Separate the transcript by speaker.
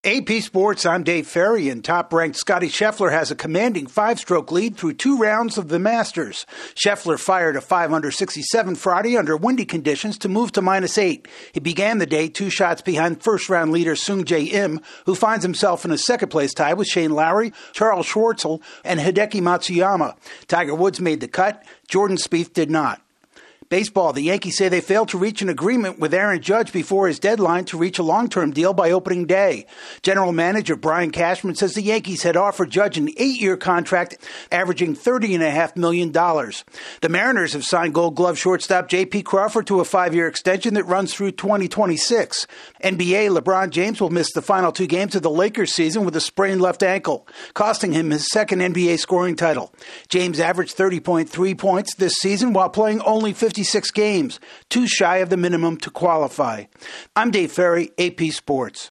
Speaker 1: AP Sports, I'm Dave Ferry, and top-ranked Scottie Scheffler has a commanding 5-stroke lead through 2 rounds of the Masters. Scheffler fired a 567 Friday under windy conditions to move to -8. He began the day 2 shots behind first-round leader Sung Jae Im, who finds himself in a second-place tie with Shane Lowry, Charles Schwartzel, and Hideki Matsuyama. Tiger Woods made the cut. Jordan Spieth did not. Baseball, the Yankees say they failed to reach an agreement with Aaron Judge before his deadline to reach a long-term deal by opening day. General Manager Brian Cashman says the Yankees had offered Judge an 8-year contract averaging $30.5 million. The Mariners have signed Gold Glove shortstop J.P. Crawford to a 5-year extension that runs through 2026. NBA, LeBron James will miss the final 2 games of the Lakers season with a sprained left ankle, costing him his second NBA scoring title. James averaged 30.3 points this season while playing only 56 games, 2 shy of the minimum to qualify. I'm Dave Ferry, AP Sports.